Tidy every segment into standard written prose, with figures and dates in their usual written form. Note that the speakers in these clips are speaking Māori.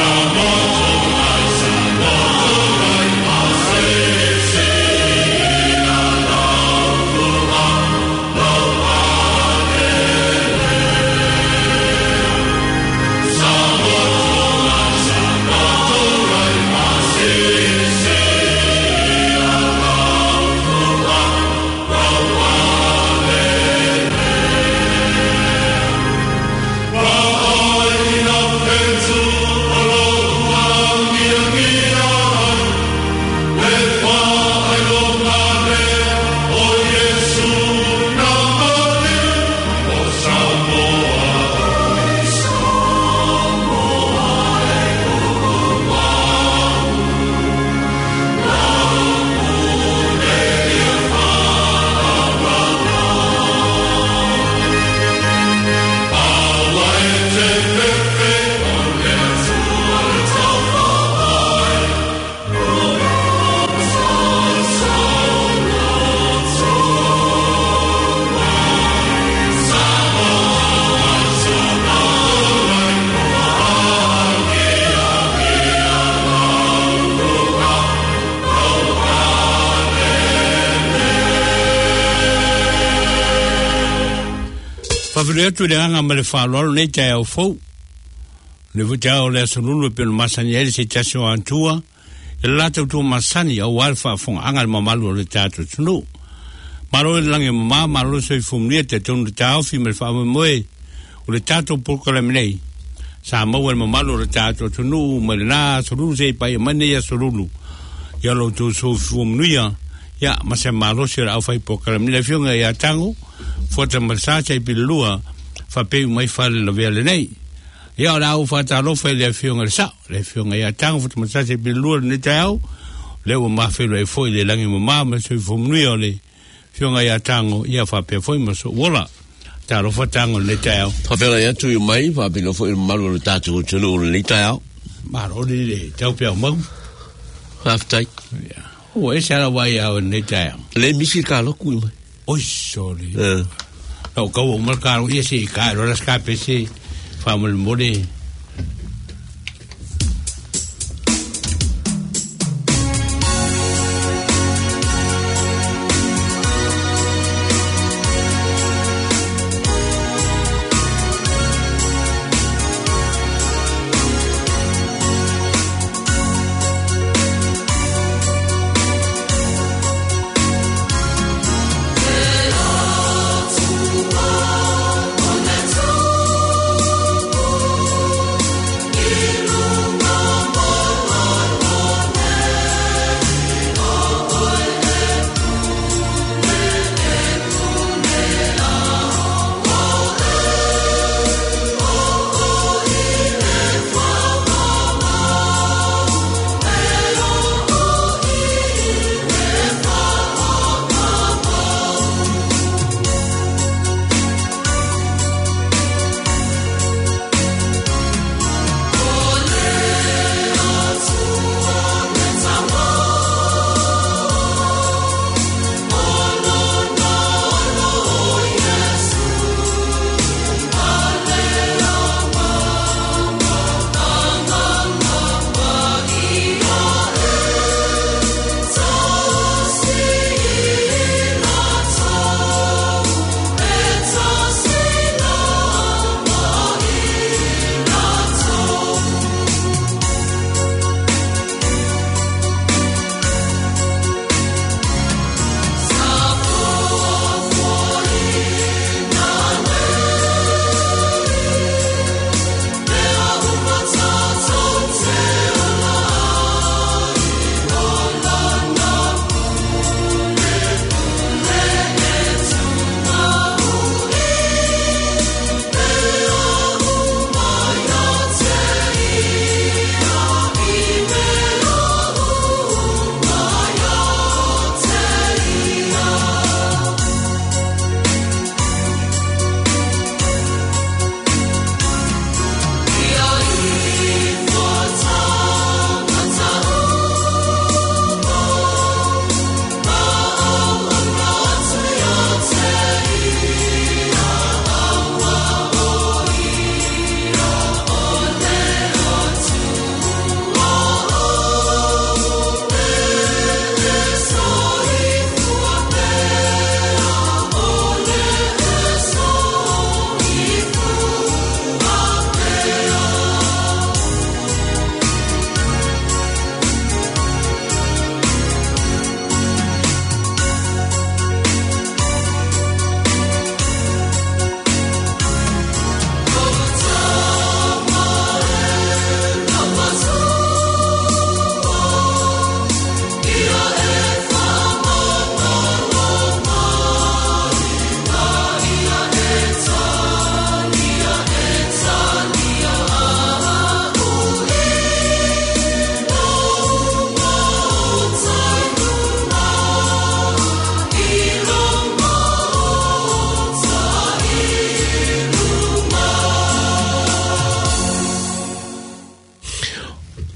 Whawhirea tu le anga ma le whalolo nei tai au fau. Le vutau le asolulu pe no masani ele se tasio antua. E lata tu masani au alfa fong anga le mamalu le teatro tunu. Maro le lange mama maro se fumnia te tonu le tau fi me le whaama moe. O le teatro pulka le menei. Sa mau le mamalu le teatro tunu ma le na asolulu se pai mane ya asolulu. Ya lo tu so fumnia. Ya mase maro se au fai pulka le menei. Le fionga ya tango. Fota marsacha i pilua fa pe mai fale la vele nei ia ora u fa ta lo fe le fionga sa le fionga ia tang fota marsacha i pilua ne tau le o ma fe le foi le langi ma ma se fo mnui ole fionga ia tango ia fa pe foi ma so wola ta lo fa tango le tau fa fe ia tu mai fa pe lo foi malu le tatu tulu le tau ma ro le tau pe mo half take ia o e sa wa ia ne tau le misi ka lo ku mai oi sorry no go mal caro e si caro la scape si famo il mole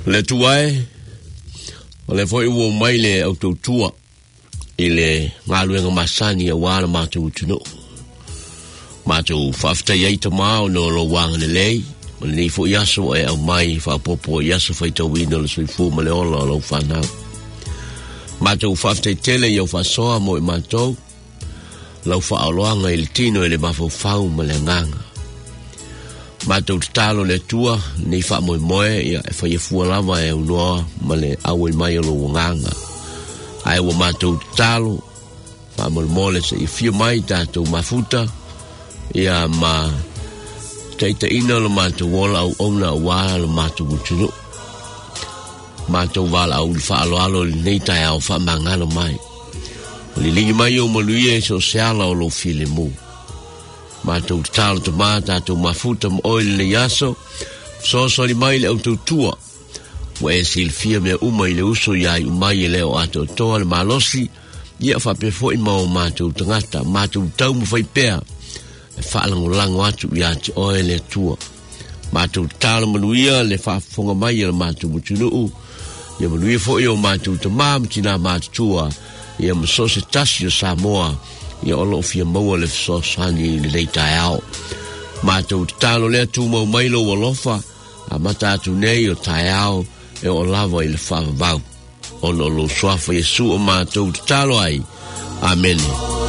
Le tuai, o le foi ua mai le autotua, i le ngaluenga masani a wala mātou tuno. Mātou whaftai ei ta mao no lo wanga le lei, o le nei fo iaso e au mai whapopo iaso whai tau wina le sui fu ma le ola o lau whanau. Mātou whaftai tele i au whasoa mo i mātou, lau whaaloanga i le tino e le mawhau ma le nganga. Mātou talo le tua, nei wha moe moe, ia e whai e fua lava e unoa ma le au e mai o lo nganga. Ai wa mātou talo, wha moe mole se i fia mai tātou mafuta, ia ma teita ina lo mātou wola au ona wala lo mātou utunu. Mātou wala au li wha alo alo li nei tai au wha mangano mai. Li lingi mai o maluia e so seala o lo file mu. Mātou talo te mā, tātou mafuta mo oile le yaso, so li mai le au tautua. Wa e sil fia mea uma i le uso iai umai e leo ato toa le malosi, ia whape fo i mao mātou tangata, mātou tau mu whai pēa, e whaalango lango atu i ati oe le tua. Mātou talo manuia le whaafonga mai e le mātou mutunuu, ia manuia fo i o mātou te mām tina mātou tua, ia masose tasi o Samoa, ia olo fia maua le fsosani le leitai ao. Mātou talo lea tu mau mailo o lofa, a matatu nei o tai ao, e o lava i le whaavabau. Ono lo swafa Yesu o mātou talo ai. Amen.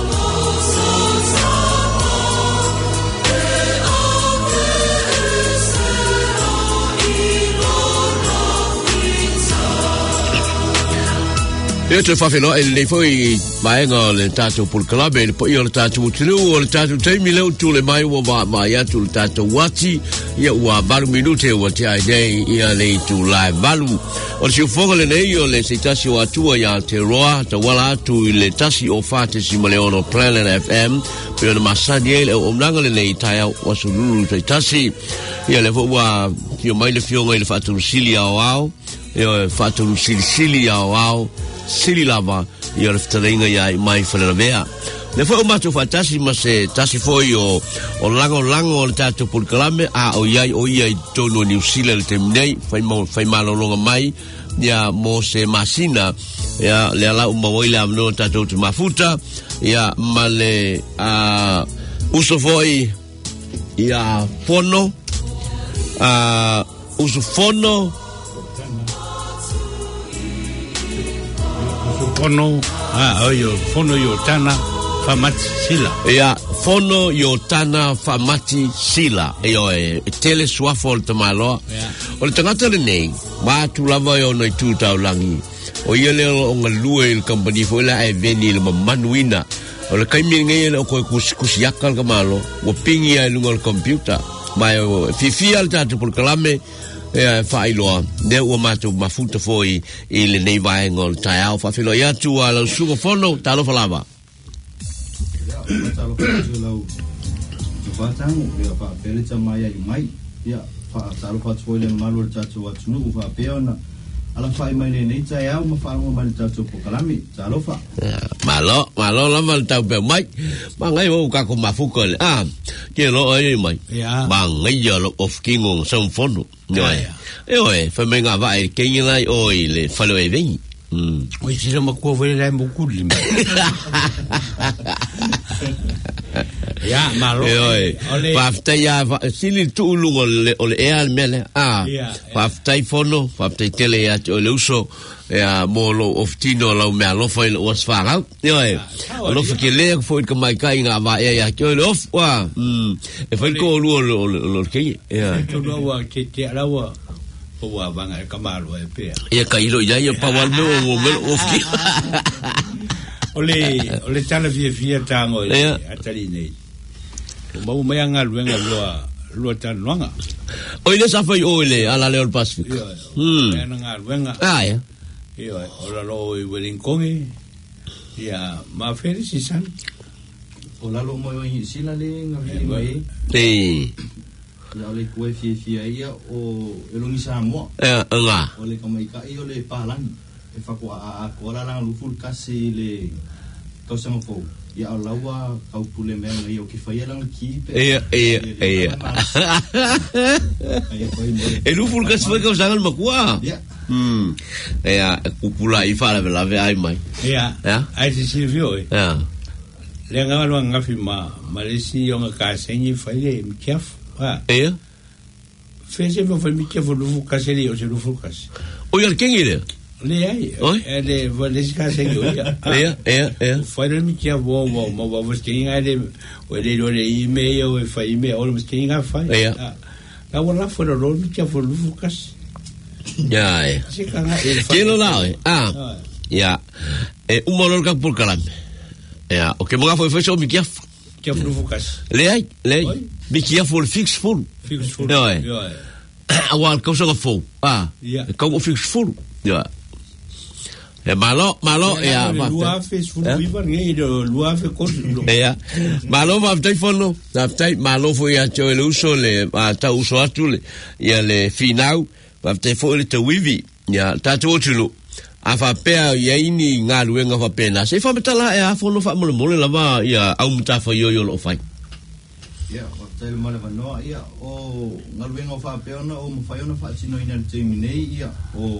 Io te whawhino e le foi maenga le tātou pulkalabe, le po i o le tātou utinu, o le tātou teimi leo tu le mai ua mai atu le tātou wati, ia ua baru minute ua te ai nei, ia le tu lai balu. O le siufonga le nei o le se tasi o atua ia te roa, ta wala atu i le tasi o whate si maleono Planet FM, pio na masani e le o omnanga le nei tai au wasu lulu te tasi, ia le ua kio mai le fionga i le whaturu sili au au, ia whaturu sili au au, sili lava i o le whataringa ia i mai whanera mea. Le whao matu whatasi ma se tasi foi o lango o le tātou pulkalame a o iai i tono New Zealand te minei whai malolonga mai ia mo se masina ia le ala umawai le amno tātou te mafuta ia ma le uso foi ia fono uso fono fono yo tana famati sila. Ia fono yo tana famati sila. Io e tele suafo le tamaloa. O le tangata le nei, mātu lava yo nei tūtau langi. O ia leo o ngā lua il company fo ila e veni le manuina. O le kaimi ngai le o koe kusiaka le kamalo. O pingi ai lunga le computer. Mai o fifia le tātu por kalame. E whailoa, ne ua mātou mafuta foi i le nei vaenga o le tai au whawhilo i atu a lau sunga whono, talo whalawa. Talo whawhilo lau whatango, ea whawheleta mai ai mai, ia talo whawhilo le malu le tātou atunu, u whawheona, ala whai mai nei tai au, ma whaango mai le tātou pokalami, talo wha. Malo lama le tau peo mai, ma ngai o kako mafuka le, kia lo ai mai, ma ngai ya lo of kingo sang whono. Oi, fa menga vai kengi lai oi le falo e veni. Oi sira ma ko vele lai mo kuli. Ya malo. Oi. Pafta ya sili tu lungo le e mele. Pafta fono, pafta tele ya o le uso ya molo of tino la me lo foi o sfara. Oi. Lo fe le foi que mai kai nga va ya que lo of wa. E foi ko lo ke. Ya. To no wa ke te alawa. O wa vanga kamalo e pe. Ya kailo ya pa wa no o ofki. Ole tana via tango atali nei. O mai anga luenga lua tan longa. Oile sa foi oile ala le Pacific. Anga luenga. Ya. Io ora lo i Wellington. Ya, ma felisi san. O lalo mo i sila le ngavi mai. Ya le kue fia ia o elongi Samoa. Nga. O le kamai ka i o le palan. E whako a kola lang luful kasi le kausanga fau. ia o laua kau pule mea ngai o ki whaia lang ki pe. Ia. E luful ka svai kau sangan makua. Ia. Ia, kupula i whala me lave ai mai. Ia, ai te Silvio. Ia. Le ngalo ngafi ma le si yonga ka sengi whaile mi kiafu. Ia. Fese mo fa mi kiafu lufu kaseri o se lufu kasi. O ia kengi le? Le ai, le vale si ka sengi o ia. Ia. Whaile mi kiafu ma wavas kenga le o le ime o e wha ime o le mas kenga whai. Ia. La wala fwera lo mi kiafu lufu kasi. Ia. Kelo lao e? Ia. E umolor ka por kalame. Ia. O ke mga foi so mi kiafu. Kiafu lufu kasi. Le ai. Mi kiafu le fix full. Fix full. Ia. Awal kau sa ka fo. Ia. Kau o fix full. Ia. E malo ia. Lua fix full viva ngai do lua fe ko. Ia. Malo va tai fono. Na tai malo foi a cho le uso le ta uso atu le. Ia le finau. Va tai fo le te wivi. Ia ta tu tulu. A fa pea ia ini ngā luenga fa pena. Se fa metala e a fono fa mole lava ia au mta fa yo lo fai. Ia, wa tai le male vanoa ia o ngaluenga fa peona o mafaiona fa tino ina te minei ia o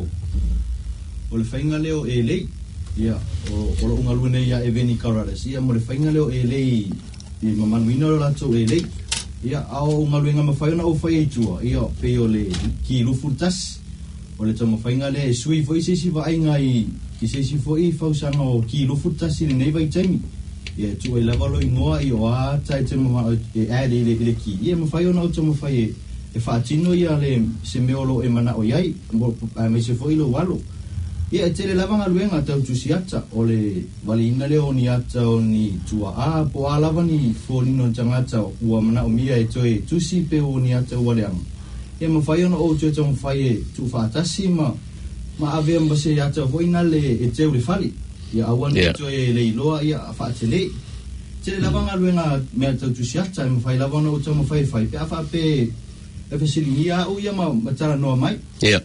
le fainga leo e lei ia o lo ngaluenga ia e veni karares ia mo le fainga leo e lei i mamanuina lo lato e lei ia au ngaluenga mafaiona o fai tua ia pe o le ki lufutas o le tamo fainga le sui foi se si vai ngai ki se si foi fausanga o ki lufutas ni nei vai taimi ia tu e lava lo ingoa i o a tai te mo e ade le ki ia mo fai ona o tamo fai e fa tino ia le se meolo e mana o iai mo me se foi lo walo ia te le lava ngaluenga tau tusiata o le walina le o ni ata o ni tua a po a lava ni foni no tangata ua mana o mia e toi tusi pe o ni ata ua leang ia mo fai ona o te tamo fai e tu fatasi ma ave amba se ata foi na le e te ule fali ia awan to e le loa ia fa tele te lava ngaluenga me tau tusiata mo fai lava no tamo fai pe afa pe e fesilia o ia ma tara no mai ia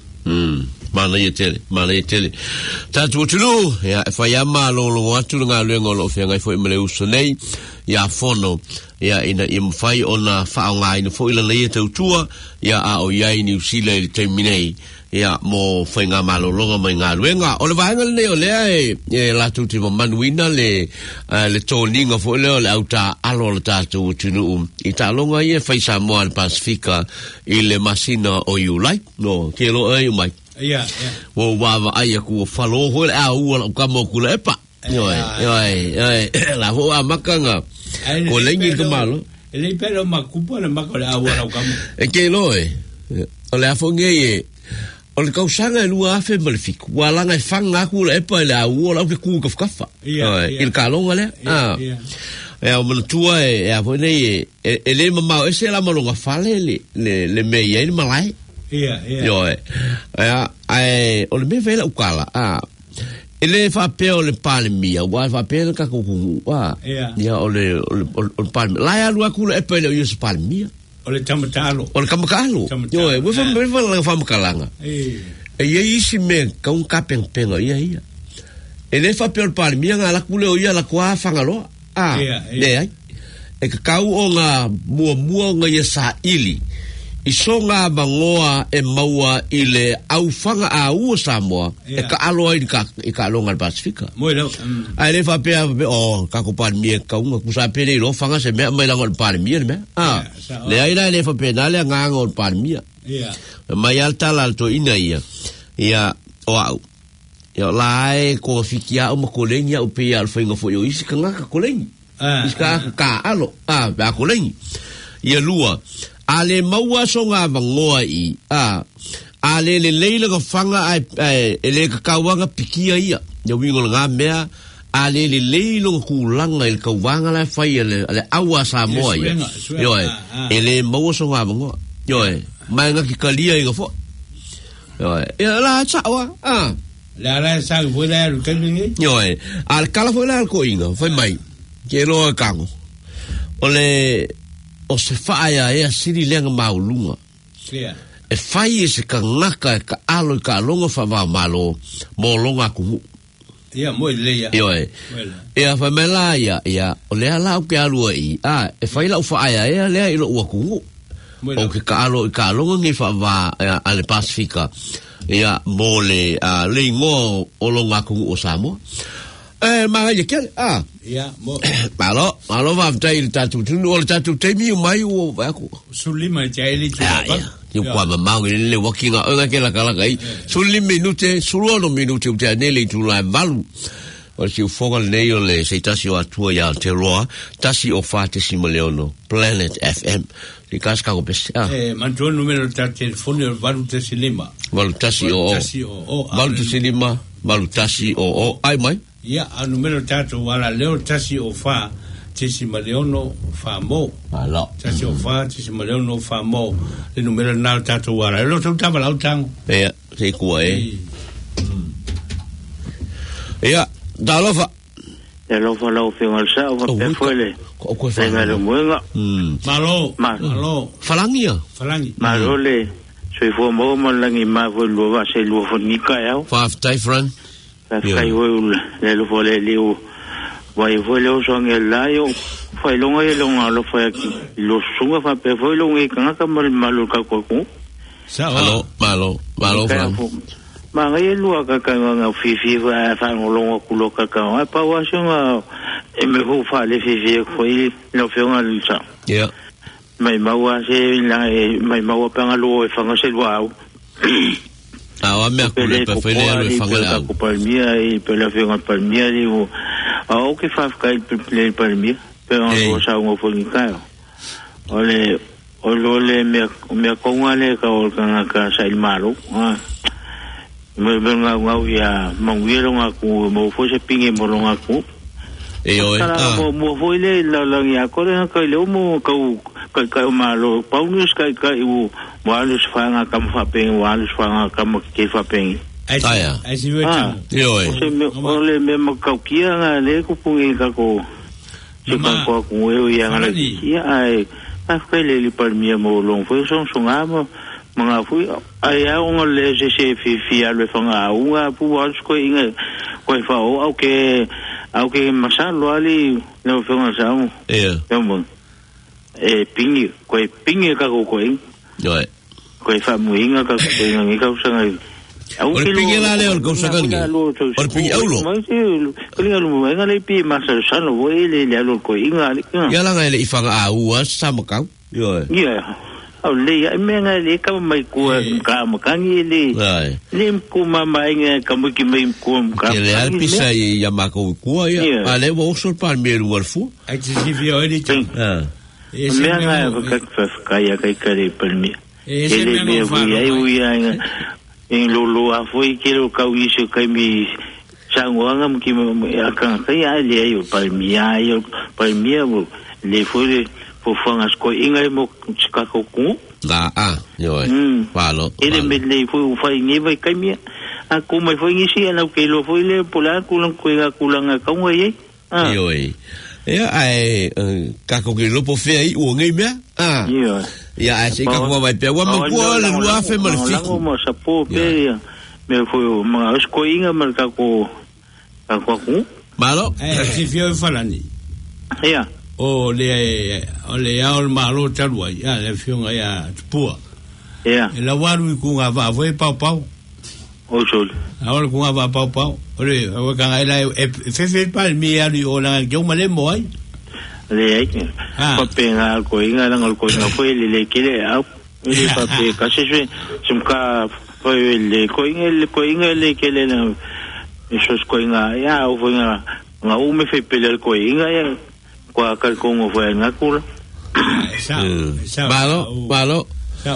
mana ia tele tatu tulu ia fai ama lo atu nga luenga lo fenga foi mele uso nei ia fono ia ina im fai ona fa nga ina foi la le te tua ia a o ia ni usila le terminei ia mo foi nga malo longa mai nga luenga o le vaenga le o le e la tuti mo manuina le toninga foi le auta alo le tatu tunu i ta longa ia fai sa mo al Pasifika i le masina o you like no ke lo ai mai ia wo wa ai ku falo ho a u ka mo ku le pa ai la ho a makanga ko lengi ke malo ele pero makupo le makole a wa ka mo e ke lo o le afonge e o le kausanga e lua afe malefiku wala ngai fanga ku le pa le a u la ke ku ka fa il kalonga le o manatua e a foi nei e le mamau e se la malonga fale le me ia ni malai ia o le me vela ukala ele fa pe o le palmia wa fa pe ka ku ia o le palmia la ya lua ku le pe le us palmia o le tamatalo yo we fa makalanga e ia isi me ka un kapenga ia ele fa pe o palmia nga la ku le ia la kwa fangalo ai e ka kau o nga mua nga ia sa ili i songa bangoa e maua i le aufanga a ua Samoa e ka aloa i ka alonga al Pasifika ai le fa pea o ka ko palmia ka unga kusa pere i lo fanga se mea mai lango al palmia le aina le fa pea na le nganga al palmia mai alta l'alto ina ia o au ia lai ko fikia o makolengi au pea al fainga fo yo isi ka ngaka kolengi isi ka alo ba kolengi ia lua ale maua songa bangoa i ale le leila ka fanga ele ka kawanga pikia ia ya wingo nga mea ale le leila ku langa il kawanga la fai ale awa Samoa ia yo ele maua songa bangoa yo mai nga ki kalia i fo yo la chawa la sa foi la lu kangi yo al kala foi la ko inga foi mai ke lo kango ole o se faia e a siri lenga maulunga e fai e se ka ngaka e ka alo i ka alonga fa malo mo longa kumu Ia mo le ia. Ia fa mela ia o le ala o ke alu ai. E fai la ufa ai ia le ilo ua kungu. O ke ka alo ngi fa va ale Pasifika. Ia mo le ngo o lo nga kungu o Samoa. Ma ia ke ia mo malo va tai tatu tunu o tatu te mi mai o va ko. Sulima tai li tu. Io qua ma le walking nga ke la kala kai. Sulli minute solo minute o te nele tu la valu. O si foga le yo le se tasi o atua ya te roa tasi o fate si maleono Planet FM di casca o pes manto numero ta telefono valu tasi lima valu tasi lima valu tasi o ai mai ia a numero tato wala leo tasi o fa tasi maleono fa mo ala tasi o fa tasi maleono fa mo le numero na tato wala lo tava la utang se ku ia Dalofa. Dalofa lau whengal sa o pe fuele. Ko Sai ngalo muenga. Malo. Falangi. Malo le. Soi fo mo langi ma fo lo va se lo fo ni ka ya. Five day friend. Kai wo le lo fo le liu. Vai fo le so ngel la yo. Fai longa e longa lo fo aquí. Lo sunga fa pe fo longa e kan ka mal malo ka ko ko. Sa malo. Ma ngai lua ka nga fifi fa ngolonga kulo ka pa wa shonga e me ho fa le fifi ko i no fe nga lisa mai maua se la mai maua pa nga lo e fa nga se lua wa me ko le pa fe le fa nga ko palmia e pe la fe nga palmia li o ke fa ka le palmia pe o sa ngo fo ni ka ole me ko ngale ka o ka sa il malo me venga ya mangwiro ngaku mo fo se pinge mo ngaku mo fo ile la ya ko le ka le mo ka malo paunus ka u walus fa nga kam fa pen walus fa nga kam ke fa pen ai si vetu ole me mo ka kia nga le ku pungi ka ko se ka ko ya nga ya ai ka le palmia mo long fo son ngamo mga fui ai un le se fi alwe fanga unha pu asko inga ko fa o ke masalo ali no fanga sa mo pingi ka ko ko fa mu inga ka ko inga ka usanga o pingi la le ko usanga o pingi aulo ko inga lu inga le pi masalo sa no o le ko inga ya la le ifanga a sa mo ka le menga le ka mai ku ka makangi le ku mama inga ka mo ki mai ku ka le alpisa ya mako ku ya ale wo so par meru warfu ai ti vi ori ti menga ka ya ka le permi ele me ya en lo a foi que lo ka wi se ka mi sangwanga mo ki ka ya le yo permi mo le foi po fanga sko inga mo chika ko ku palo ele me le foi fai ni vai kamia a ko mai foi ni si ana ke lo foi le pola kulang kuinga kulanga ka ngoi ai ka ko ke lo po fe ai o ngai me ai se ka ko vai pe wa mo ko le lua fe mal fi mo sa po pe me foi ma sko inga mar ka ko ku malo si fio falani o le ao malo talua ya le fiona ya pua la waru ku nga va foi pau o sol ahora ku nga va pau ore o ka nga fe pal mi ali o la que o male moi le ai ko pena ko inga la ko na foi le que le a le pape ka se sim ka foi le ko inga le que le na eso ko inga ya o foi nga u me fe pele ko inga ya kwa kalkongo fue en akula malo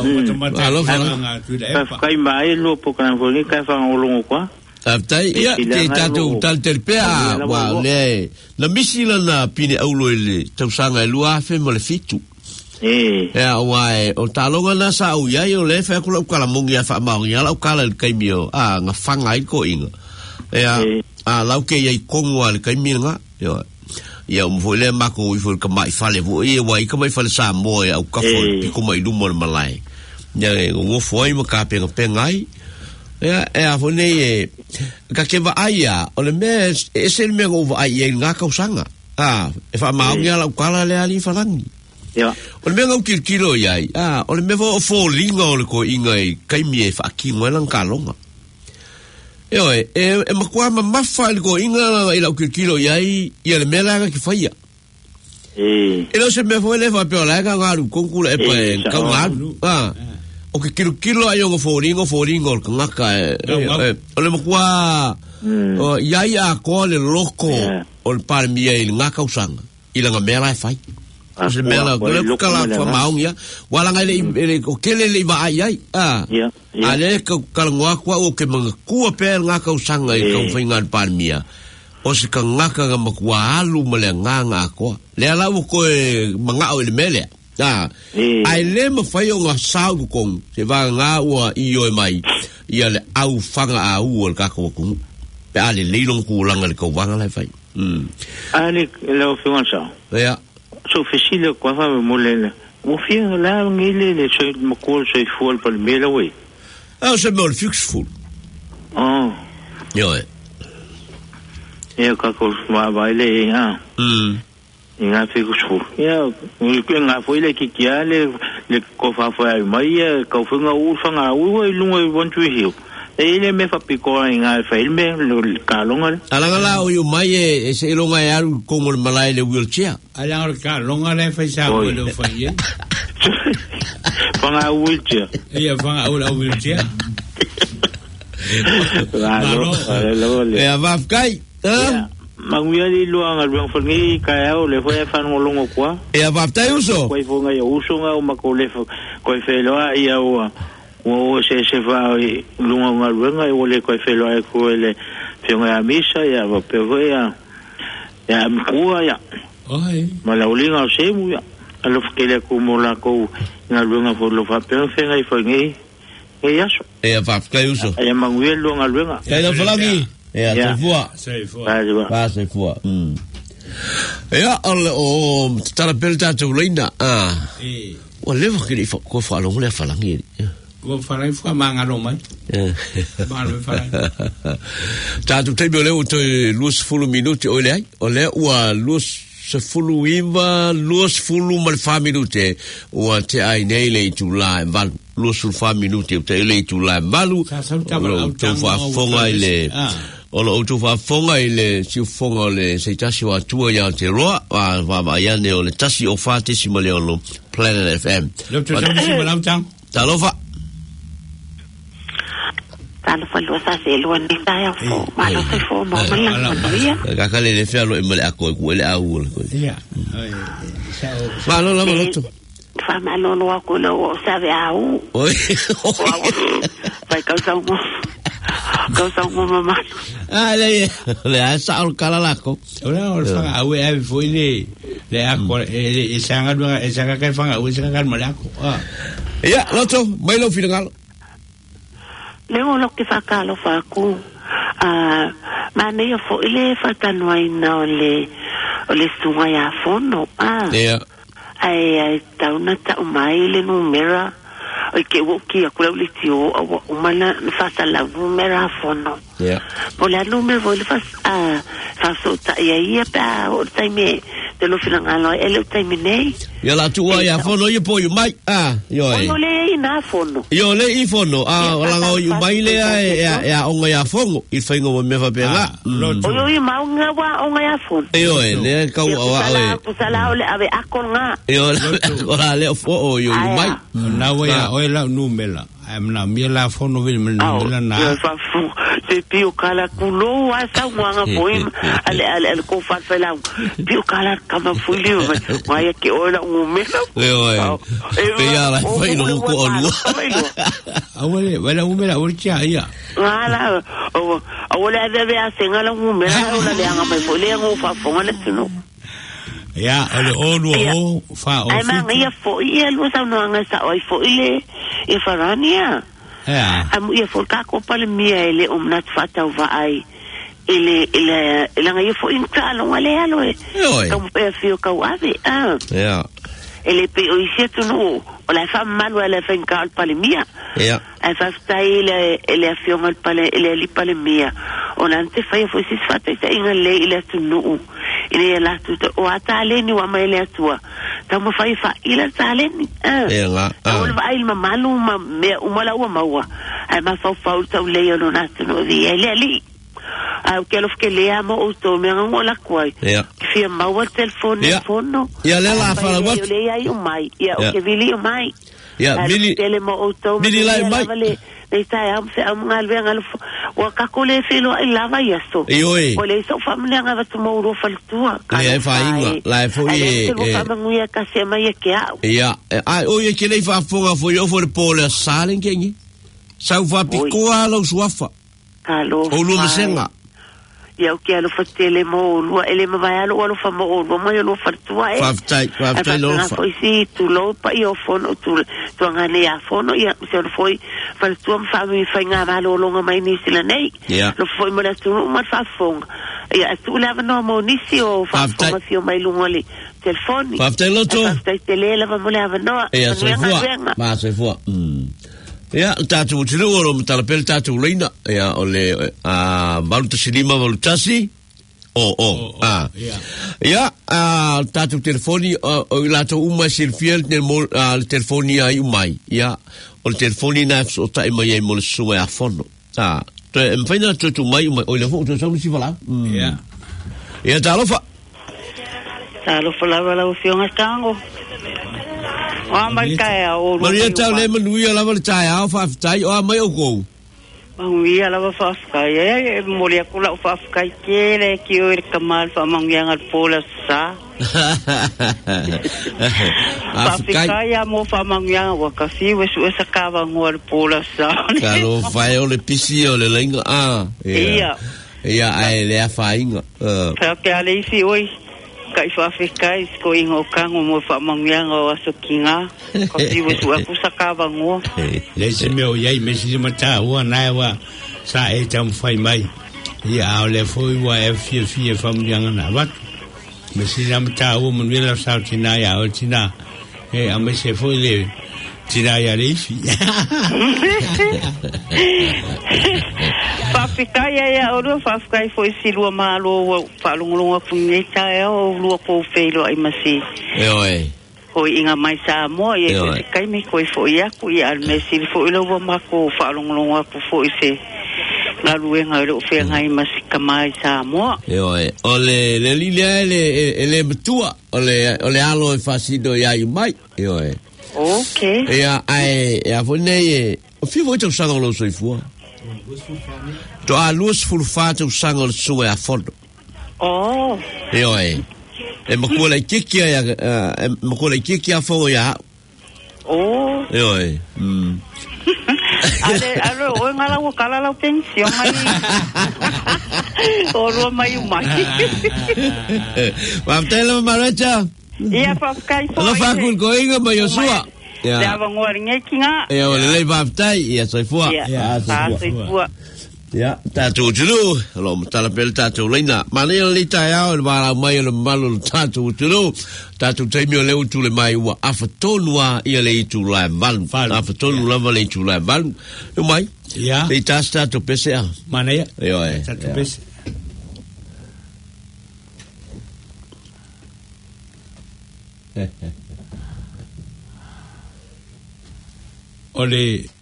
kai mai lo pokan fo ni kai fa ngolongo kwa tai ya te tatu tal terpea wa le la misila na pine aulo le tausanga lua fe mo le fitu wa o talonga na sa u ya yo le fa kula kala mongi fa ma ya la kala kai mio nga fanga i ko inga lau ke ia kongo al kai minga ia mo le mako i fo ka mai fale vo ia wai ka mai fale sa mo au ka fo pi ko mai du mo malai ia ngo foi mo ka pe ngai a fo nei ka ke va aia o le me e se me go va aia nga ka usanga e fa ma ngia la kala le ali falangi o le me go kilo ia o le me fo linga o le ko inga kai mi fa ki ngela kalonga e makua mafa le ko inga i la kilo ia le me la ki faia e lo se me fo le fa pe la ka ngaru konkula e pa ka ngaru o ke kilo ai o foringo o ngaka o le makua ia ko le loko o le par mia i ngaka usanga i la mera fai o se mera ko le kala fa maungia wala ngai o kele le va ai ale ka kalangwa kwa o ke manga kua pe ngaka usanga i ka fainga par mia o se ka ngaka ga makua alu male nganga ko le ala ko manga o le mele ai le ma fai o nga sau kong se va nga ua i o mai ia le au fanga a u o ka ko kong pe ale le long ku langa le ko vanga le fai ale le o finga sa so facile ko fa mo le o finga la ngile le so mo ko so fol pa le mele we se mo fix full yo ka ko ma baile nga fikusfu nga foi le kikia le ko fa foi mai ka funga u fanga u lungo bontu hiu ele me fa piko nga filme ka longa ala la o mai e se longa ya ko mo malai le wheelchair ala ka longa le fa sa o le fa ye fanga wheelchair fanga o wheelchair e va kai manguia li luanga luang fangi ka o le foi fa no longo kwa e va tai uso ko fonga ya uso nga o makole ko felo ia o se va lunga luanga e ole ko felo e ko le fionga misa ya va pero ya mkua ya mala ulinga o se mu ya alo fkele ko mo la ko nga luanga fo lo fa pero fenga i fangi e yaso e va tai uso e manguia luanga e lo falangi Ja, sei fua. Ja, o tala pelta tu leina. O leva que ko fa lo le falangi. Ko falangi fa manga lo mai. Malo falangi. Ta tu te bele o te lus fulu minuti o le o lus se fulu iva lus fulu mal fa minuti o te ai nei le tu la val lus fulu fa minuti te le tu la valu. Tu fa fonga ile o lo tu fa fonga ile si fonga le se tasi wa tua ya te roa va ya ne o le tasi o fa te si mole o lo Planet FM lo tu tasi mo lam tang talofa lo sa se lo ni ta ya fo ma lo se fo mo la ya ka ka le fe lo e mole ako ku le a u ya ma lo to fa ma lo ko lo sa ve a u fa ka sa mo mama le asa al kalalako ora fa au e foi le ako e sanga ka fa au sanga ka malako ya loto mai lo final le o que fa ka lo fa ku ma ne fo ile fa tanoi na le sunga ya fono ya ai tauna ta mai le numera o ke wo ki akula le tio o mana fa la numera fono ya por la numero le fa so ta ia pa o time de lo finangalo ele time nei ya la tua ya fono ye po mai yo le na fono yo le I fono la go yu mai le ya o ya fono I faingo me fa pega o yo ma nga wa o ya fono yo le ka wa pusala ole ave akonga yo ora le fo o yo mai na wa ya o la numela amna mi la fono vil me numela na fa fu se pio kala kulo wa sa wanga poim ale ko fa fela pio kala kama fulio wa ya ke ola umela pe ya la fa no ko olu awale wala umela urcha ya wala awale debe asengala umela ola le anga me fole ngo fa fonga le tuno ya ole olu fa o ai ma ia fo ia lu sa no anga sa oi fo ile e farania am ia fo ka ko pale mia ele umnat fata va ai ele nga ia fo intalo ale alo e como pe fio ka ave ya ele pe o isia tu no o la fa malu le fa ingal palemia ia ai fa stai le afionga pale le li palemia ona te fa foi sis fa te inga le ile tunu ile la tu o atale ni wa mai le tua ta mo fa ila tale ni ia o va il malu ma me o mala o maua ai ma fa ta le no na tunu di le li au que lo que le amo o to me ngo la kwai fi ma o telefone fono ia le la fa la wat le ai o mai ia o que vili o mai ia vili vili la mai le sai am se am ngal venga o ka kole filo ai lava iaso o le so famlia nga tu mo ro faltua le fa inga la fo e fa manguia ka se mai ke ia ai o ye ke le fa fonga fo yo for pole salen kengi sa va pikoa lo suafa kalo o lu senga ia o ke alo fatele mo lu ele ma vai alo fa mo lo mo lo faltua fa tai lo fa foi si tu lo pa io fono tu ngane a fono ia se lo foi faltua fa mi fa nga malo lo mai ni sila nei lo foi mo la tu ma fa fong ia tu lava no mo ni si o fa ma fio mai lu ngoli telefoni fa tai lo to fa tai tele lava mo lava no ia se fu ma se fu ia tatu tulu o mtala pel tatu leina ia ole valuta silima valutasi ia tatu telefoni o lato uma silfiel nel telefoni ai mai ia o telefoni na o tai mai mo sua a fono to mfaina tu mai o le fo to sa si fala ia talofa la o fiona tango o mai kai o Maria tau le manui ala le tai a fa tai o mai o ko manui ala fa kai e moria kula fa kai ke le ki o kamal fa mangiang al pola sa Afrika ya mo fa mangiang wa ka fi we su esa ka va ngor pola sa kalo fa o le pisi o le lenga ia ai le fa inga ka ke ale fi oi kai fa Afrika ko ingo kango mo fa mangiang o asokinga ko ti we su aku sakava ngo le se me o yai me si mata wa na wa sa e tam fai mai ia le foi wa e fi fa mangiang na wat me si mata o mo le sa tina ya o tina e a me se foi le tina ya le fi Afrika ya o do Afrika foi si lo malo fa longa puneta e o lo ko felo ai masi ko inga mai sa mo e kai me ko foi ya ku ya al mesi foi lo ma ko fa longa ku foi se la luenga lo fe ngai masi kamai sa mo ole le lilia le betua ole alo e fasido ya mai okay ya ai ya fone o fi vo tau sanga lo soifua to a luz fulfata o sanga o sua a fondo e makua lai kiki a fongo ya ale o ngala o kala la pension mai o ro mai mai va tele maracha ia fa kai fo lo fa kul goinga mai o sua ya va ngor ngekinga o le va tai ia soifua ya tatu tulu lo mtala pel tatu leina mane le taia o ba mai le malu tatu tulu tatu taimio le utu le mai wa afatolua ia le itu la val afatolu la le itu la val mai ya le tasta to pese mane yo tatu pese ole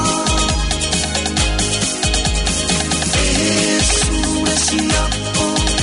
Yes,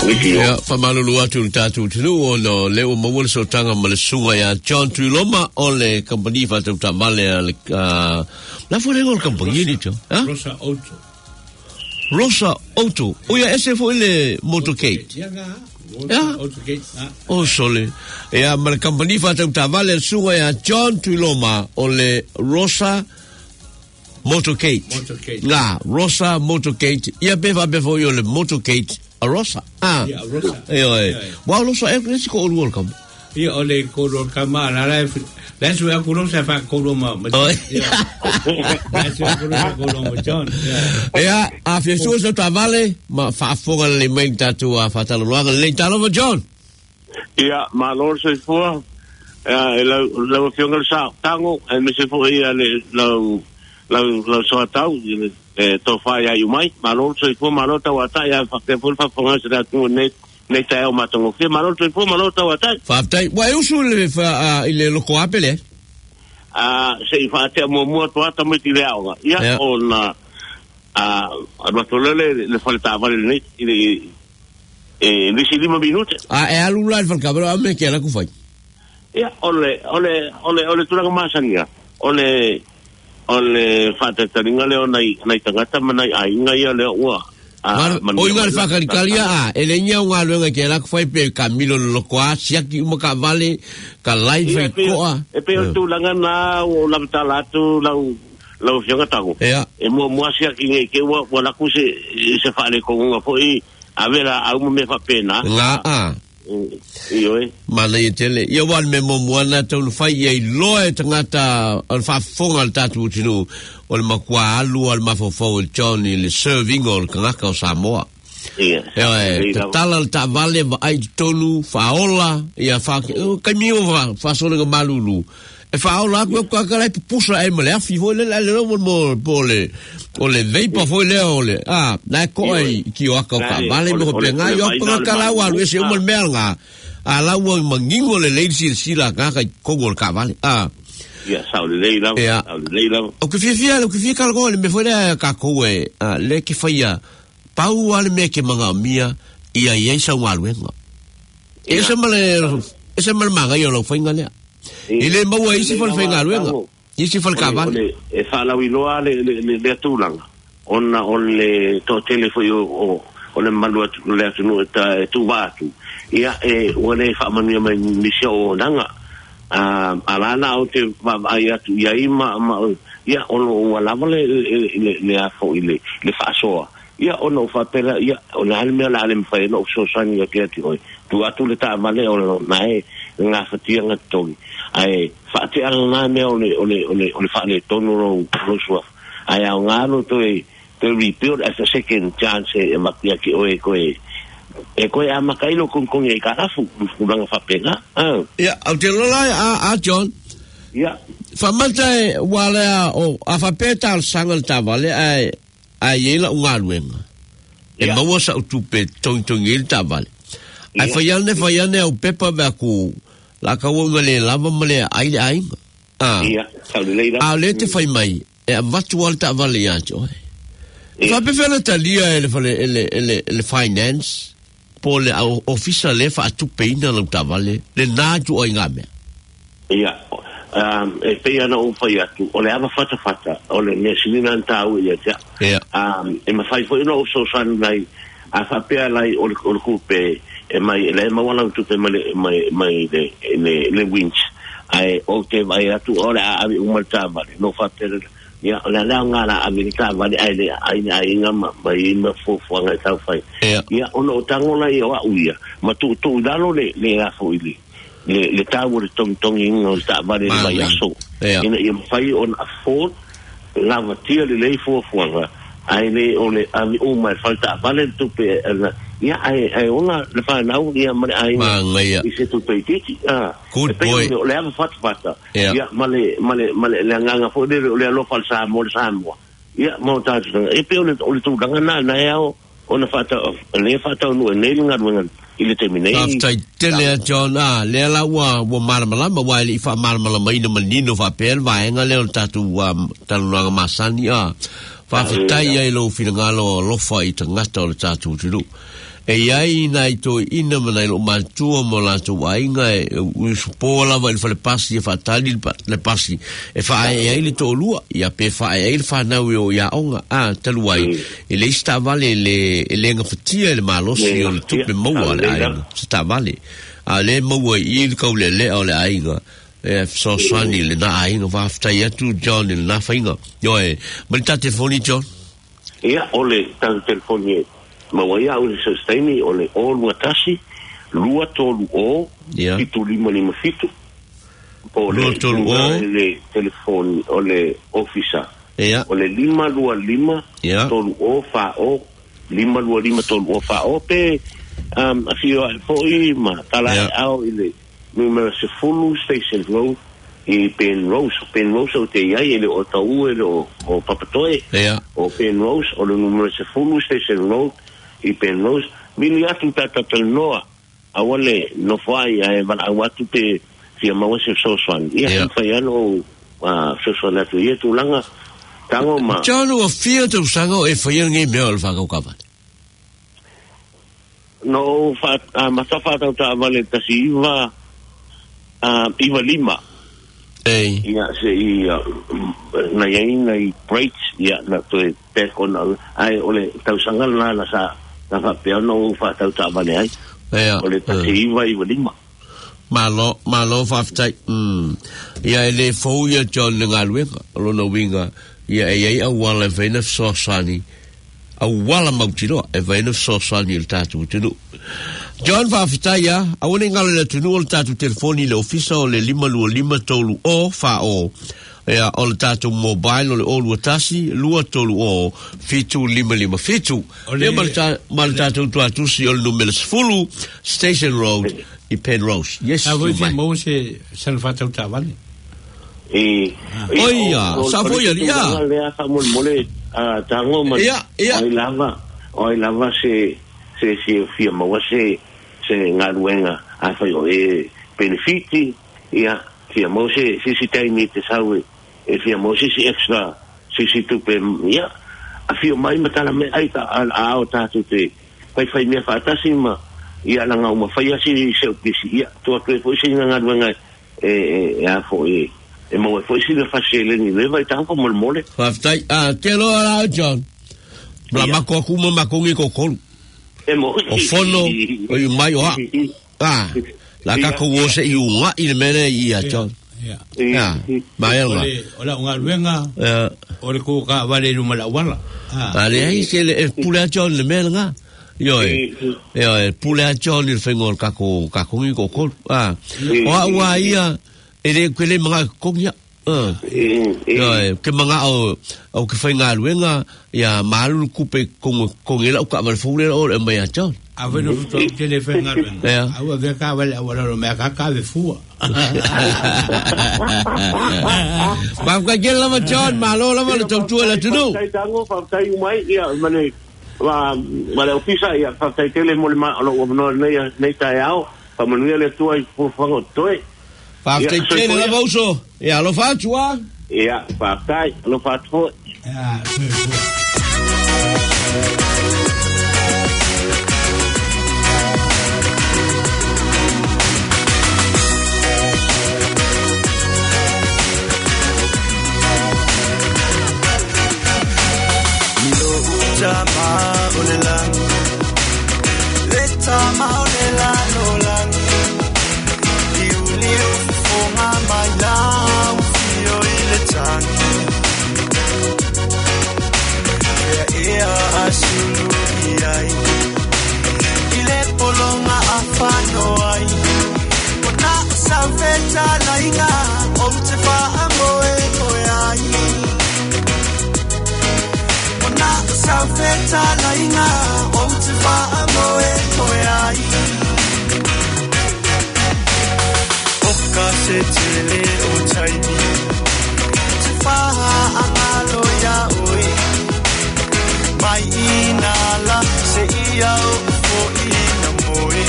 Ya, famalulu atu tatu tunu o no leo mawul so tanga malesunga ya John Triloma o le company fa tu tamale la fo le company ni to. Rosa Auto. O ya ese foi le motorcade. Ya. O sole. Ya mal company fa tu tamale sunga ya John Triloma o le Rosa Motorcade. La Rosa Motorcade. Ya beva befo yo le motorcade. A Rosa. Yeah, Rosa. Wow, Rosa, let's go all welcome. Yeah, ole ko kama la life. That's where ko sa fa ko ma. That's where ko John. Yeah, after so tavale ma fa fonga le main tatu a fatalo le talo John. Yeah, my Lord says for la fiona sa tango e me se foi la so tau to fai ai mai malo so fu malo ta wata ya fa te fu fa fonga sa tu ne ta o matongo fe malo so fu malo ta wata fa tai wa usul fa ile lo ko apele se fa te mo to ta mo ti leao ya ona ma to le falta vale ne e 15 minuti e alula fa cabro a me che la ku fai ya ole tu la masania ole fata taringa leo nai tangata manai ainga ia leo ua o inga fa kalikalia ele nya unga lo nga la foi pe Camilo lo kwa siaki mo ka vale ka live ko e pe tu langa na o la talatu la fianga tago e mo siaki nge ke wa la ku se fa le ko nga foi a vera a me fa pena Malay tele ia wan me moana tau fai ai loe tangata al fa fonga al tatu tinu o le makua alu al mafofo el Johnny le serving ol kangaka o Samoa tala al ta vale ai tonu faola ia fa kamio fa sole ga malulu e faola ko ka pusa e mele afi vo le mo pole o le veipa foi le ole na ko ai ki o ka vale mo penga yo ko ka la wa le se mo melga ala wo mangingo le sila ka ko gol ka vale ya sa le la o que fia algo le me foi ka ko le que faia pau ale me que manga mia ia ia sa wa luenga ese mal manga yo lo foi ngale ile mo wa isi fol fenga luenga isi fol ka vale e fa la wiloa le tulanga ona ole to telefo o le malu le atu tu vatu ia ole fa manu mai misio nanga alana o te ai atu ia ima ia ono wala vale le afo ile le fa so ia ono fa pera ia ona alme la alme fa no so sani ia ke oi tu atu le ta vale o nae nga fatia nga toni ai fa te alana me ole fa le tono ro so ai ngalo to to rebuild as a second chance e makia ki oe koe a makailo kung e karafu kurang fa pena ya au te lola a John ya fa mata wala o a fa peta al sangal tavale ai yela ungaluenga e mawa sa utupe tongil tavale ai fa yane o pepa ba ku la ka wonga le lava male ai ya salile a le te fai mai e vatu al tavale ya jo fa pefela talia ele finance po le official le fa tu peina lo tavale le naju o ingame ya e peia no fa ya tu o le ava fata o le nesilina tau ya ja e ma fai foi no so san lai a fa pea lai o kupe e mai le ma wala tu pe mai le winch ai o te vai atu ora a un tavale no fa te ya la ngala amerika vale ai ngama mai ma fo nga tau fai ya ono tango la yo uia ma tu dalo le afo ile le tau le tong in sta vale mai aso ina i fai on afford la vatia le fo nga ai le ole ami o mai falta vale tu pe ya ai ona le fa na uia ma ai i se tu pe titi good boy le ava fata ya male le nganga fo le lo falsa mo sambo ya mo ta e pe ole tu danga na ya ona fata le fata no ne nga ngan ile terminate after tele John le la wa malmala wa li fa malmala mai no manino fa pel va nga le tatu wa talu nga masani Whawhatai ai lo whingalo lofa I tangata o le tātou tunu. E iai nai to ina manai lo mātua mo lātou ainga usupo lava I whale pasi e whatali le pasi. E whae ai le tō lua. Ia pe whae ai le whanau o ia onga. Talu ai. E le ista vale le lenga whatia le malosi o le tupe maua le ainga. Sta vale. Le maua I le kau le o le ainga. E so swani le na ainga whaftai atu John le na whainga. Ioe, mali ta telefoni John? Ia, ole ta telefoni Mawaya o le sustaini o le o luatasi, lua tolu o, fitu lima fitu. O le le telefoni, o le ofisa. O le lima lua lima, tolu o fa o, lima lua lima tolu o fa o, pe afio al foi ma tala au ile numero se fulu Station Road, I Penrose o te iai ele o tau ele o Papatoe, o Penrose o le numero se fulu Station Road, I Penrose, mini atu tatatal noa, awale no fai ai wana awatu te fia mawa se soswan. Ia fai ano soswan atu ia tu langa tango ma. Jano o fia tu sango e fai ngi mea o whakau kawan. No matafa tau ta awale tasi iwa lima. Ia se na iai i breaks ia na to peko na ai ole tau sangal na sa na fa pe no fa tau ta vale ai ole ta iwa lima malo fa tai ia ele fo ia John ngalwe lo no winga ia ai awala vena so sani awala mautilo e vena so sani il tatu tunu John fa fitaia awone ngale tunu il tatu telefoni le ofisa o le lima tolu o fa o Ea o le tātou mobile o le olu atasi, lua tolu o fitu lima fitu. Ea ma le tātou tuatusi o le numele sefulu, Station Road I Penrose. Yes, you might. Mo se salvatau tavale. Oia, sa foia lia. Lea sa mole tango ma. Oi lava se fia maua se ngaruenga a fai o benefiti, ia fia mo se tai ni te sawe e fia mo se extra se tupe ia a fia mai matala me ai ta a o tatu te fai me fatasi ma ia langa uma fai asi se opisi ia to to foi se nga nga a foi e mo foi se le facile ni le vai tanto mole fai te lo ara John la makokuma makongi kokolu e mo o fono o mai o la kako wo se I unga I le mene I a John. Mai anga. Ola unga luenga. Ore ko ka vale lu mala wala. Ale ai se le pula John le mene nga. Yo pula John le fengol kako ngi ko ko. Wa ia ele kwele mga konya. Ke mga o ke fenga luenga ya malu kupe kong ela ka vale fule o e mai a John. Aveno futo telefone ngarwen. Awa ve ka vale awala ro me ka ve fua. Ba ka gela ma John malo la ma to tu la tunu. Sai tango fa sai umai ia mane wa le ofisa ia fa sai tele mo ma lo no nei tai ao fa mo le tu ai por favor toi. Fa sai tele la voso. Ia lo faccio Ia fa sai lo faccio. Tama olela nolang liu fonga mai la fio ile tang ea asulu iai ile polonga afano ai na saveta lainga o te fa amoe koai na saveta lainga o te fa amoe se tele o taimi te faha angalo ya oi mai inala se ia o fo ina moi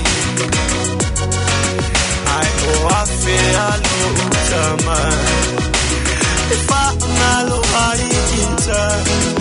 ai o afe alo utama te faha angalo ai inta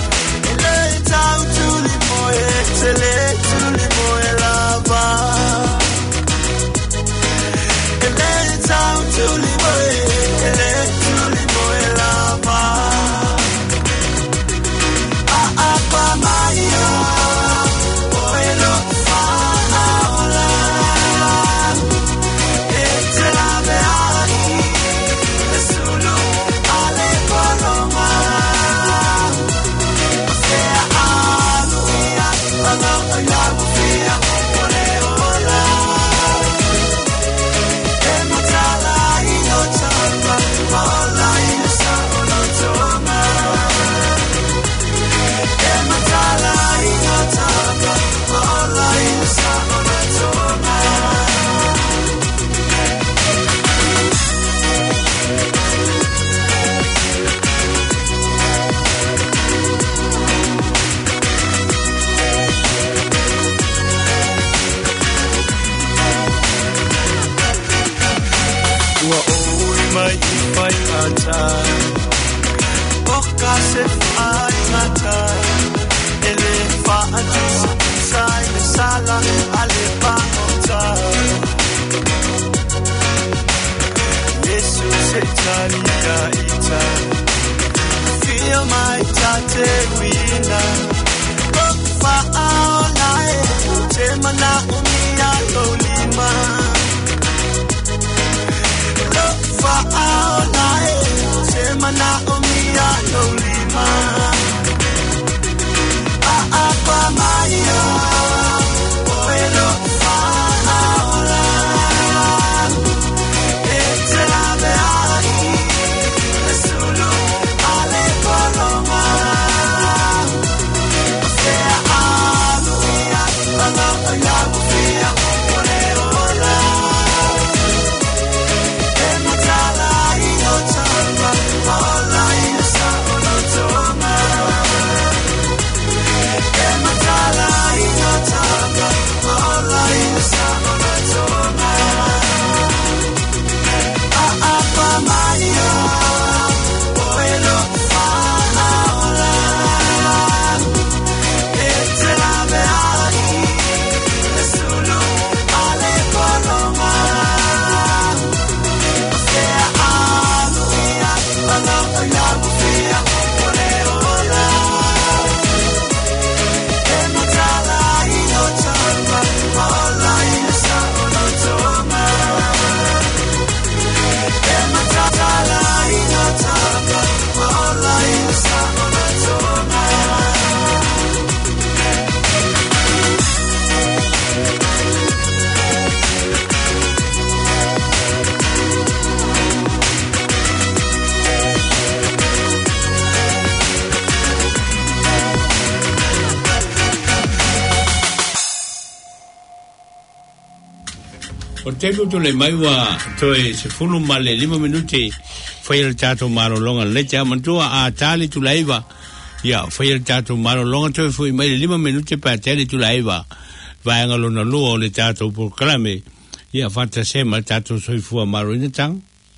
Temu tu le mai wa toe se fulu male 5 minuti fai il tato maro longa le chiama tua a tali tu laiva ya fai il tato maro longa toe fui mai 5 minuti per tali tu laiva vai ngalo na luo le tato proclame ya fatta sema tato soi fu maro in tang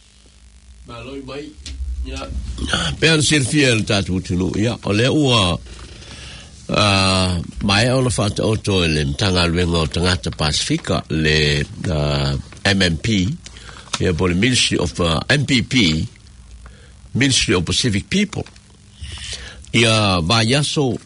maloi mai ya per servir tato tu ya ole ua mai ola fata auto le tanga luengo tangata Pasifika le MMP yeah, for the Ministry of MPP Ministry of Pacific People ia vayaso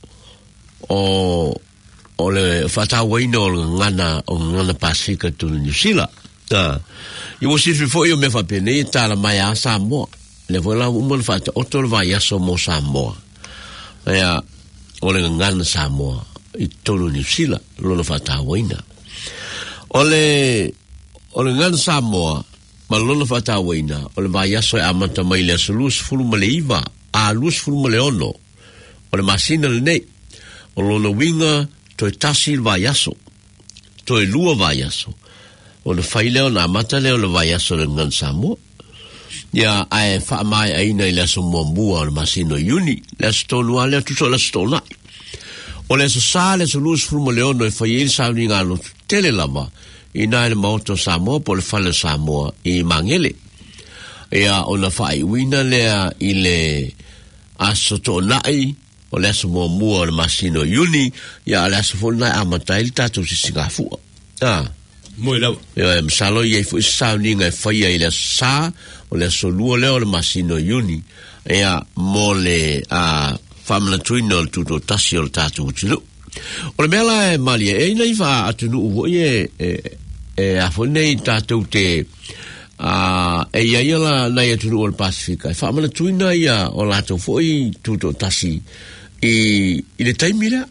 o le fata waino ngana Pasifika tu New Zealand i was if before you me fa pene tala mai a Samoa le vola un fata auto vayaso mo Samoa ia ole ngana Samoa i tolu New Zealand lo fata waina ole ngana Samoa malolo fata waina ole vayaso amata mai le sulus fulu maleiva a lus fulu maleono ole masina le nei ole winga to tasil vayaso to lua vayaso ole faile na mata le ole vayaso le ngana Samoa ya ai fa mai ai nei le so mombua ole masino uni le stolu ale tu so le stola ole so sale so lus fulu maleono e faile sa ni ngalo tele lava ina le moto Samoa po le fale Samoa i mangele ia ona fai wina lea i le asoto nai o le aso mua le masino uni ia le aso fona amata il tatu si Singapura moi lau ia msalo ia fu sauni ngai fai i le sa o le aso lua leo le masino uni ia mo le famla tuino tuto tasio le tatu utilo o le mela malia e nei fa atunu uvo e a fonei tatu te e ia la na ia tunu o Pasifika fa mala tuina ia o lato foi tuto tasi i le taimira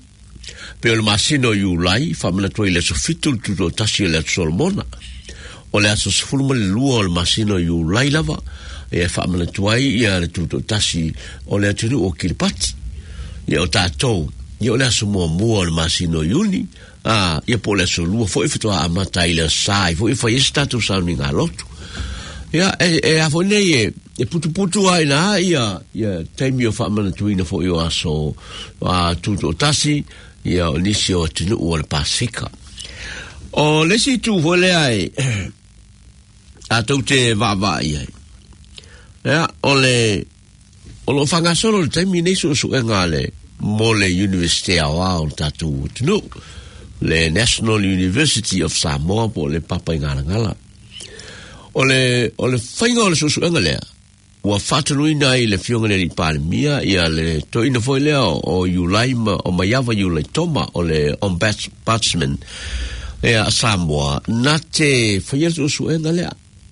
pe le masino Iulai fa mana toi le sofitu tuto tasi le Solomona o le aso sfulma le lua o le masino Iulai lava e fa mana toi ia le tuto tasi o le atunu o Kiripati ia o tātou ia o le aso mua le masino Iuni ia po le aso lua fo i fitoa amata i le sai fo i fa isi tātou sauni ngā lotu ia a fo nei e putu ai na ia taimi o fa mana tuina fo i o aso tuto tasi ia o nisi o tunu o le Pasifika o lesi tu vole ai a tau te vava ia ia o lo fanga solo le taimi nesu su e ngale mo le University awa o tatu tunu le National University of Samoa po le papa ngala o le fainga o le su e ngale ua whatanuina i le fionga le Palemia ia le toina foi lea o Iulaima o Maiava Iulai Toma o le ombudsman a Samoa na te whaiatu o suenga lea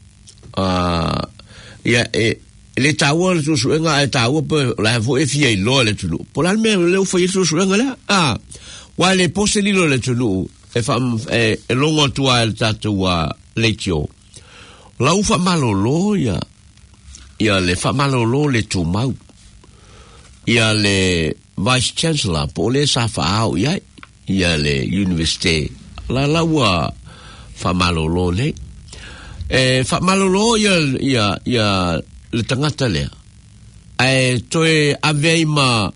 ia le taua le suenga e taua pe la vo e fia i loa le tunu po la me le whaiatu o suenga lea wa le pose lilo le tunu e longa tua le tatua leitio la ufa malolo ia le whamalolo le tūmau. Ia le Vice Chancellor po le sa whaau ia le University. La laua whamalolo le. Whamalolo ia le tangata lea. Toe avei ma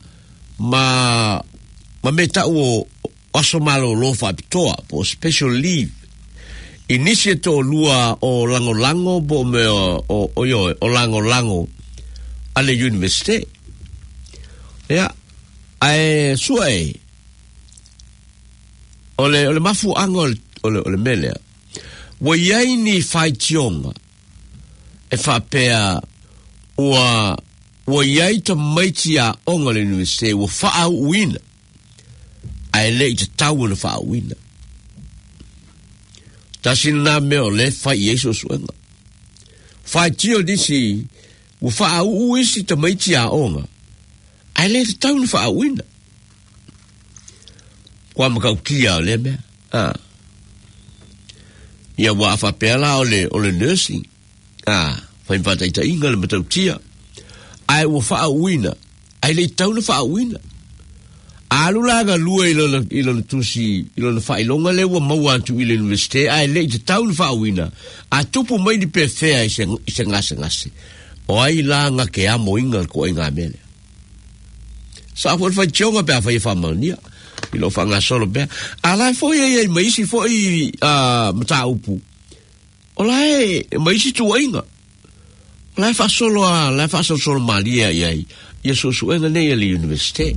meta o aso malolo whapitoa po special leave. Inisia to lua o lango bo me o lango ale university ya ai suai ole mafu angol ole mele wo yai ni fai tionga e fa pea wo yai to maitia ongol university wo fa win ai le te tau fa win tasi na meo le fai yeso suenga. Fai tio disi, u faa uisi ta maiti a onga. Ai le te taun faa wina. Kwa makau kia o le mea. Ia wa afa pela o le nursing. Fai mpata ita inga le matau tia. Ai u faa wina. Ai le taun faa wina. Alulaga lua ilona tusi ilona failonga le wa mawantu ile university ai le te taun fa wina a tupu mai di perfea i se ngase o ai la nga ke amo inga ko inga mele sa for fa chonga pe fa famania ilo fa nga solo pe ala fo ye mai si fo i mata upu ola mai si tu inga la fa solo malia ye so suenga ne ile university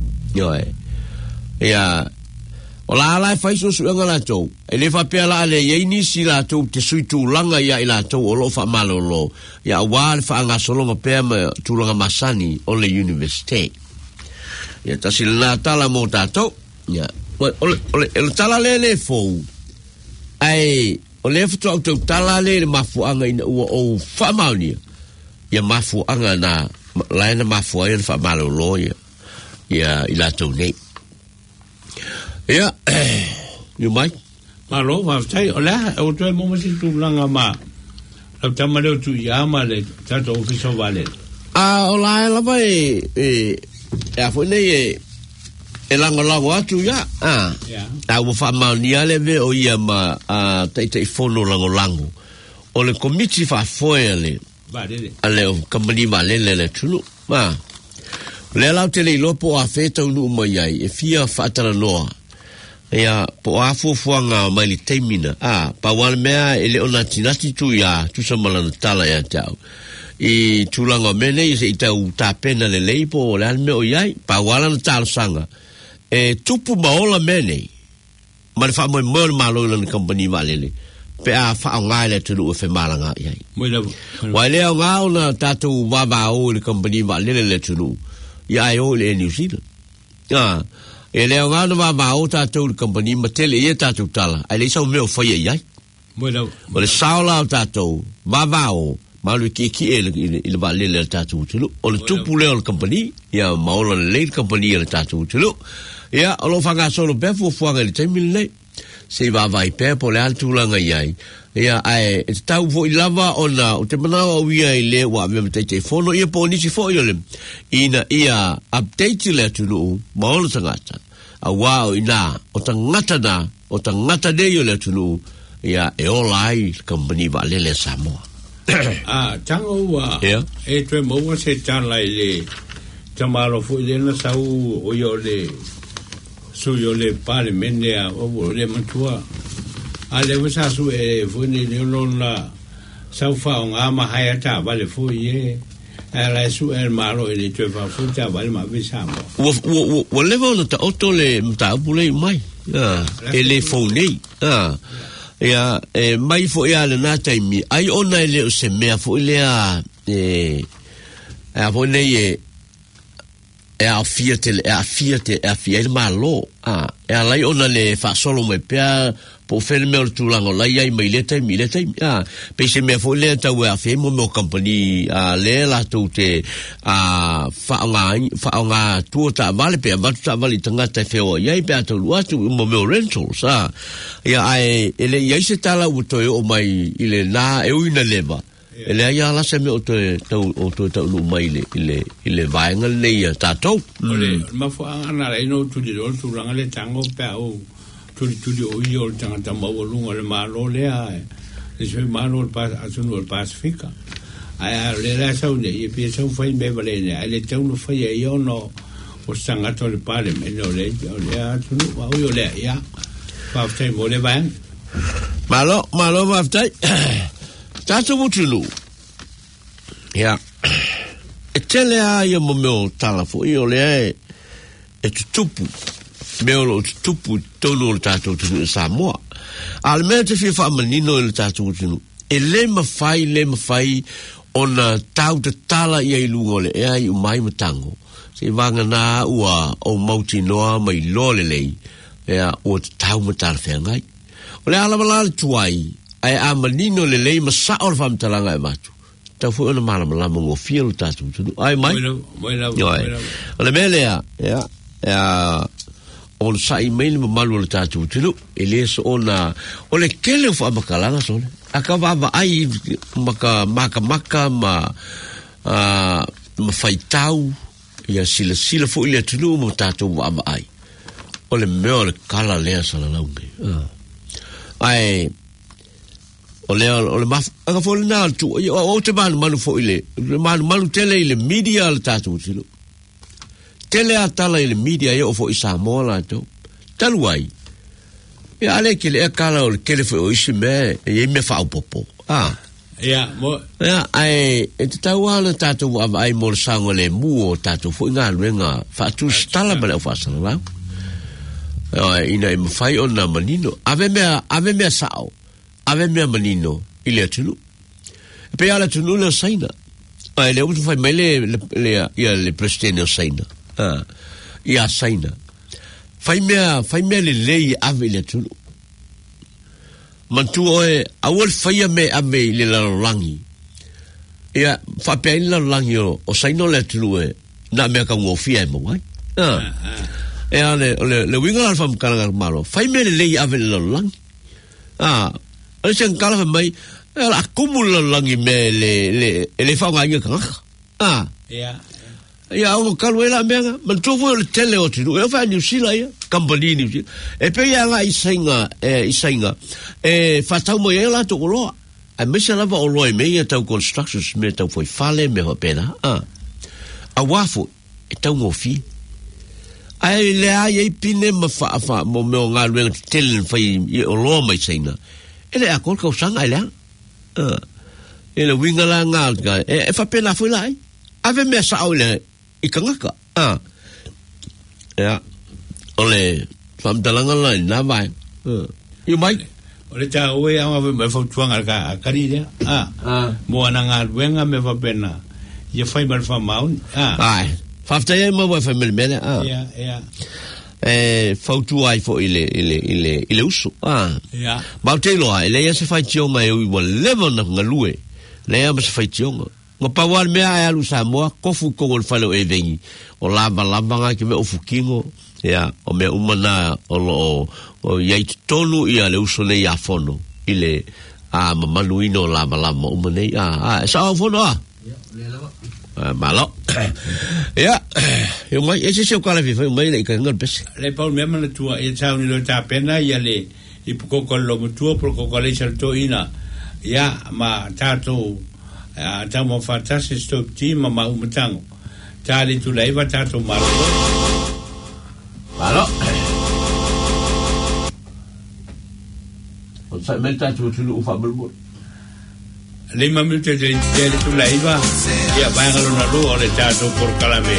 ia ola ala fai so suenga la tau e le fa pela le ye ni si la tau te sui tu langa ia ila tau o lo fa malolo ia wa fa nga solo ma pe ma tu langa masani o le university ia ta si la tala mo ta tau ia o tala le fo ai o le fu tau tala le mafu anga ina o fa mauni ia mafu anga na la na mafu ia fa malolo ia ila tau nei ia you might malo va tai ola o tu mo si tu langa ma o tamale tu yama le tato o kiso vale ola la vai a fo nei e langa atu ya o fa mania le ve o ia ma tai fono lango o le committee fa foele ale o company vale le tulu le lau te le lopo a feta unu mai ai e fia fatara noa ia po a fuanga mai li teimina pa wan mea ele ona tinati tu ya tu samala tala ya tau i tulanga mene i se itau ta pena le leipo le alme o iai pa wala na tala sanga e tupu maola mene ma le fa mo malo na company malele pe a fa ngai le tu o fe malanga iai wa le ngau na tatu baba o le company malele le tu ia o le New Zealand e le ngana ma o tātou company matele e tātou tala ai le sau meo fai ai o le saola o tātou o malu ki ele va le tātou tulu o le tupu le o company ia maola le company le tātou tulu Ia, o lo whanga solo pe fuanga le taimile. Se va vai pe po le altulanga iai. Ia, ai, e tau fo i lava o na, o te manawa o ia i le wa me te fono, ia po nisi fo i ole. Ina, ia, update le tunu, maolo tangata. A wao ina, o tangata na, o tangata de le tunu, ia, e ola ai, company va le Samoa. Tango wa, e tue maua se tala i le, tamalo fo i le na sau o i ole, su i ole pale mende a o le matua. Ale wasa su e funi le lona sau fa on ama haya ta vale fu ye ala su el malo e le tue fa fu ta vale ma visa mo wo level ta auto le ta bule mai e le foni ya e mai fo ya le na taimi ai ona le se me fo le a fo ne e a fiat malo e ala ona le fa solo me pe po fel me tu lango la ia mai le taimi pe se me fo le ta wa fe mo company le la tu te fa nga tu ta vale pe va ta vale tanga te fe o ia pe to lu atu mo me rentals ia ai ele ia se tala u to o mai ile na e uina leva ele ia la se me o to lu mai ile vai nga le ia ta to ma fo ana le no tu di tu langa le tango pe o tu o io tanga mo lungo le malo le ai e se malo pa asuno il Pacifica ai le la sa ne e pe sa fai me vale ne le tau no fai io no o sanga to le pale me no le asuno wa io le ia fa fai mo le van malo va fai tato mutulu ia e tele ai mo me tala fo io le e tupu Meolo tupu tonu o tatou tunu Samoa. Al mea te whiwha manino o tatou tunu. E le mawhai ona tau te tala ia i lungo le ea i umai matango. Se wanga nā ua o mauti noa mai lole lei. Ea o te tau matara whengai. O le alamalala tuai. Ai a manino le lei masa o le whamtalanga e matu. Tau fu ona malamalama ngō fia o tatou tunu. Ai mai? Moina. O le mea lea. Ea o le sai mail malu le tatu tulu ele so ona o le kele fo makalanga so aka va ai maka ma faitau ia sila fo ile tulu mo tatu va ai o le me le kala le sala launge ai o le maf aka fo le na tu o te malu fo ile malu tele ile media le tatu tulu tele atala ile media yo fo isa mola to taluai e ale ke le kala o ke le fo isi me e me fa popo ai e tawala tatu ai mo sango le mu o tatu fo nga luenga fa tu stala bale fa sala ina e fai ona manino ave me sao ave me manino ile tulu pe ala tulu le saina ai le u fai mele le presidente saina ia saina fai mea le lei ave le tulu mantu oe awal fai me ave le lalangi ia fa pe la lalangi o saino le tulu e na mea ka ngofia e mawai ia le winga al fam kala malo fai me le lei ave le lalangi ale sen kala mai la kumula lalangi me le fa nga ka ia o kalwela menga man tofo le tele o tinu e fa New Zealand ia company New Zealand e pe ia nga isinga fa tau mo ia la to lo a mesa lava o loi me ia tau constructions me tau foi fale me ho pena a wafo e tau mo fi ai le ai pine ma fa mo me nga lu tele fai o lo mai sina ele a kol ko sanga ile ele wingala nga e fa pena foi lai ave me sa ole ikangaka ole fam dalanga la na vai you mai ole ta oe ama me fa tuanga ka karire mo ananga wenga me fa pena ye fai mal fa maun ai fa ta ye mo fa mel mele fa tu ai fo ile uso ba te lo ai le se fa tionga e u level na ngalue le ama se fa tionga ngo pawal mea e alu Samoa kofu kongo le falo e vengi o lava nga ki me o fukingo ya o me umana o yai tonu ia le uso nei a fono ile a mamaluino la malama umane sa fono malo ya eu mai esse seu cara vive mai le ka ngal pes le paul me mana tua e tau ni lo ta pena ia le i poko ko lo tua poko ko le sal to ina ya ma tato ta mo fantastic stop team ma umtango tali tu leva tato malo o sa meta tu ufa bulbul 5 minutos de tu leva ya van a una luz le tato por calame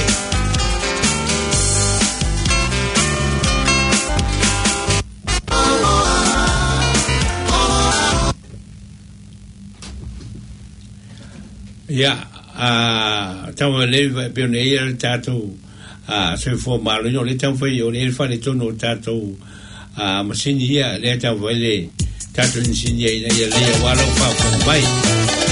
ya estamos leva pioneira tato se formalo yo le tan foi yo le fa le tono tato masinia le tan foi le tato insinia ina le wala fa mai